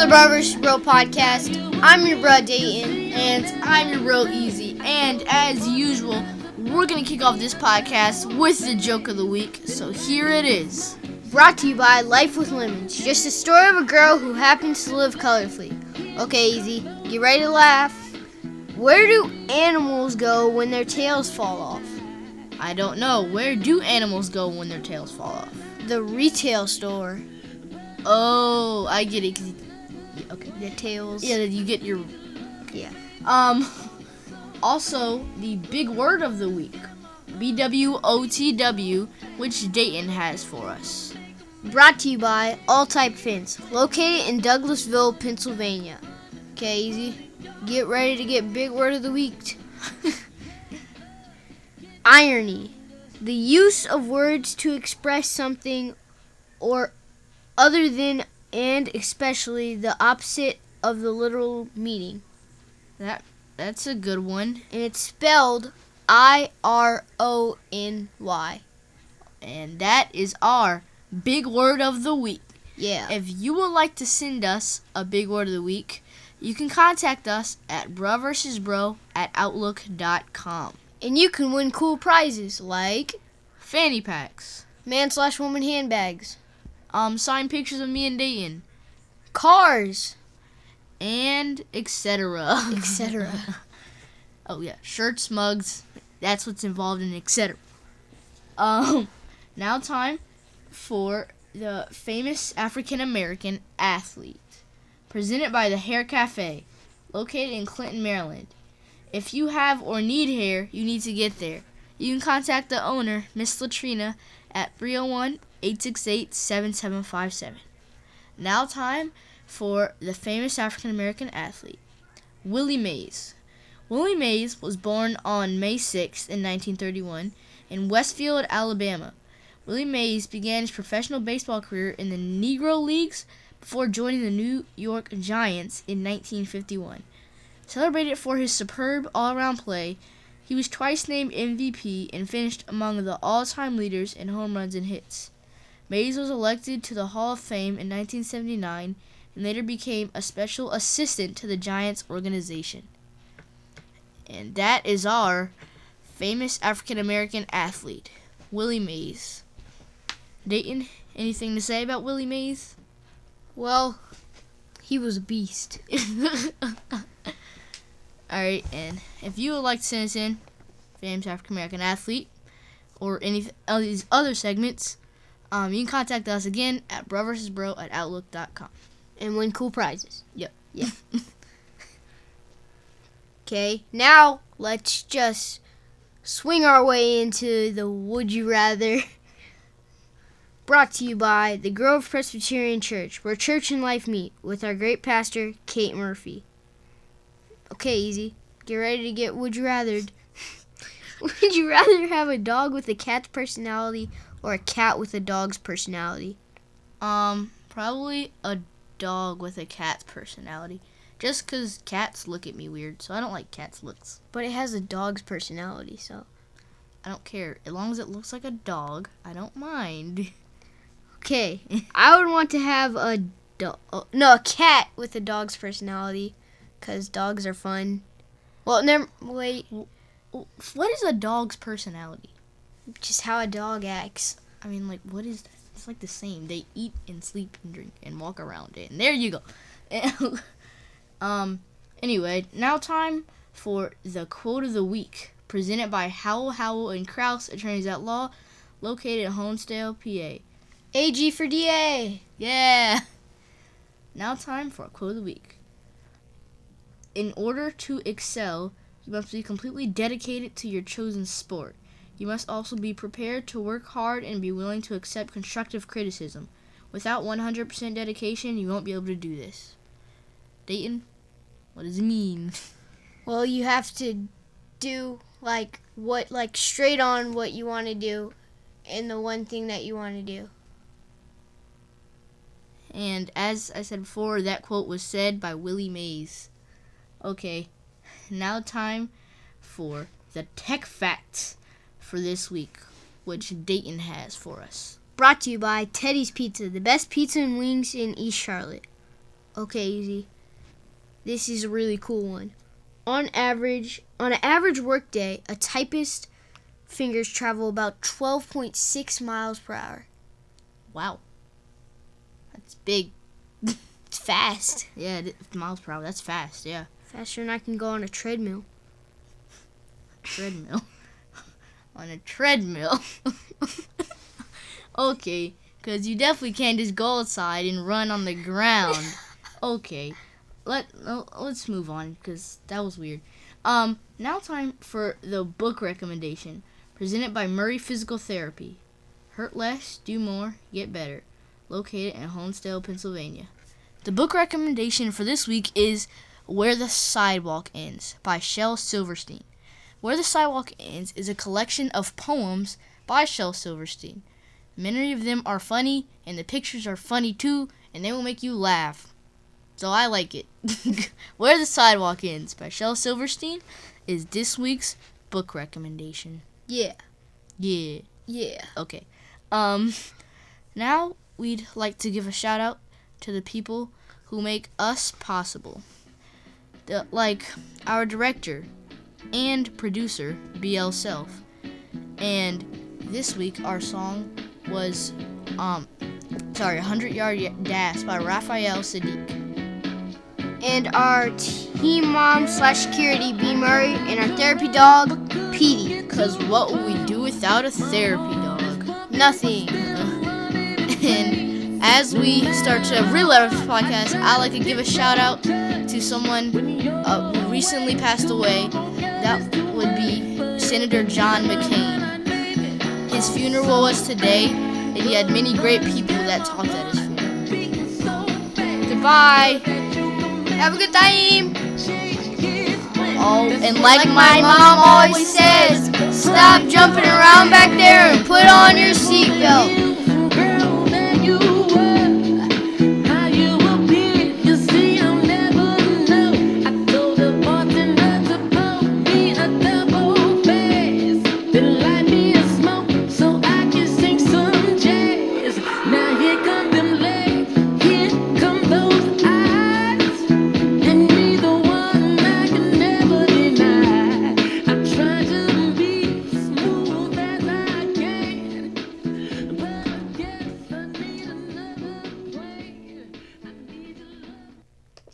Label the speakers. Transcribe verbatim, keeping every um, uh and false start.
Speaker 1: Bro versus. Bro podcast. I'm your bro Dayton.
Speaker 2: And I'm your bro Easy. And as usual, we're going to kick off this podcast with the joke of the week. So here it is.
Speaker 1: Brought to you by Life with Lemons. Just a story of a girl who happens to live colorfully. Okay, Easy. Get ready to laugh. Where do animals go when their tails fall off?
Speaker 2: I don't know. Where do animals go when their tails fall off?
Speaker 1: The retail store.
Speaker 2: Oh, I get it. 'Cause you,
Speaker 1: Okay, the tails.
Speaker 2: yeah, you get your...
Speaker 1: Yeah.
Speaker 2: Um, also, the big word of the week. B W O T W, which Dayton has for us.
Speaker 1: Brought to you by All Type Fence, located in Douglasville, Pennsylvania. Okay, Easy. Get ready to get big word of the week. Irony. The use of words to express something or other than and especially the opposite of the literal meaning.
Speaker 2: That That's a good one.
Speaker 1: And it's spelled I R O N Y.
Speaker 2: And that is our big word of the week.
Speaker 1: Yeah.
Speaker 2: If you would like to send us a big word of the week, you can contact us at broversusbro at outlook dot com.
Speaker 1: And you can win cool prizes like
Speaker 2: Fanny packs,
Speaker 1: man slash woman handbags,
Speaker 2: um, signed pictures of me and Dayton,
Speaker 1: cars,
Speaker 2: and et cetera
Speaker 1: et cetera.
Speaker 2: Oh yeah, shirts, mugs. That's what's involved in et cetera. Um, now time for the famous African American athlete, presented by the Hair Cafe, located in Clinton, Maryland. If you have or need hair, you need to get there. You can contact the owner, Miss Latrina, at three oh one, eight six eight, seven seven five seven. Now time for the famous African American athlete, Willie Mays. Willie Mays was born on May sixth in nineteen thirty-one in Westfield, Alabama. Willie Mays began his professional baseball career in the Negro Leagues before joining the New York Giants in nineteen fifty-one. Celebrated for his superb all-around play, he was twice named M V P and finished among the all-time leaders in home runs and hits. Mays was elected to the Hall of Fame in nineteen seventy-nine and later became a special assistant to the Giants organization. And that is our famous African-American athlete, Willie Mays. Dayton, anything to say about Willie Mays?
Speaker 1: Well, he was a beast.
Speaker 2: Alright, and if you would like to send us in, famous African American athlete, or any of these other segments, um, you can contact us again at broversusbro at outlook dot com.
Speaker 1: And win cool prizes.
Speaker 2: Yep.
Speaker 1: Yeah. Okay, now let's just swing our way into the Would You Rather. Brought to you by the Grove Presbyterian Church, where church and life meet, with our great pastor, Kate Murphy. Okay, Easy. Get ready to get Would You Rathered. Would you rather have a dog with a cat's personality or a cat with a dog's personality?
Speaker 2: Um, probably a dog with a cat's personality. Just 'cause cats look at me weird, so I don't like cats' looks.
Speaker 1: But it has a dog's personality, so
Speaker 2: I don't care. As long as it looks like a dog, I don't mind.
Speaker 1: Okay, I would want to have a dog. No, a cat with a dog's personality, because dogs are fun. Well, never, wait.
Speaker 2: What is a dog's personality?
Speaker 1: Just how a dog acts.
Speaker 2: I mean, like, what is that? It's like the same. They eat and sleep and drink and walk around it. And there you go. um. Anyway, now time for the quote of the week, presented by Howell, Howell and Krause, attorneys at law, located in Honesdale, P A.
Speaker 1: A G for D A.
Speaker 2: Yeah. Now time for a quote of the week. In order to excel, you must be completely dedicated to your chosen sport. You must also be prepared to work hard and be willing to accept constructive criticism. Without one hundred percent dedication, you won't be able to do this. Dayton, what does it mean?
Speaker 1: Well, you have to do, like, what, like, straight on what you want to do and the one thing that you want to do.
Speaker 2: And as I said before, that quote was said by Willie Mays. Okay, now time for the tech facts for this week, which Dayton has for us.
Speaker 1: Brought to you by Teddy's Pizza, the best pizza and wings in East Charlotte. Okay, easy. This is a really cool one. On average, on an average workday, a typist fingers travel about twelve point six miles per hour.
Speaker 2: Wow. That's big.
Speaker 1: It's fast.
Speaker 2: Yeah, it- miles per hour. That's fast. Yeah.
Speaker 1: Faster than I can go on a treadmill.
Speaker 2: Treadmill. On a treadmill. Okay, because you definitely can't just go outside and run on the ground. Okay, let uh, let's move on because that was weird. Um, now time for the book recommendation presented by Murray Physical Therapy. Hurt less, do more, get better. Located in Honesdale, Pennsylvania. The book recommendation for this week is Where the Sidewalk Ends by Shel Silverstein. Where the Sidewalk Ends is a collection of poems by Shel Silverstein. Many of them are funny, and the pictures are funny too, and they will make you laugh. So I like it. Where the Sidewalk Ends by Shel Silverstein is this week's book recommendation.
Speaker 1: Yeah.
Speaker 2: Yeah.
Speaker 1: Yeah.
Speaker 2: Okay. Um, now we'd like to give a shout out to the people who make us possible. The, like our director and producer, B L Self. And this week our song was, um, sorry, one hundred Yard Dash by Raphael Sadiq.
Speaker 1: And our team mom slash security, B Murray, and our therapy dog, Petey.
Speaker 2: Cause what would we do without a therapy dog?
Speaker 1: Nothing.
Speaker 2: And as we start to really out this podcast, I'd like to give a shout out to someone uh, who recently passed away. That would be Senator John McCain. His funeral was today, and he had many great people that talked at his funeral. Goodbye.
Speaker 1: Have a good time.
Speaker 2: Oh, and
Speaker 1: Like,
Speaker 2: like,
Speaker 1: my mom always says, stop jumping around back there and put on your seatbelt.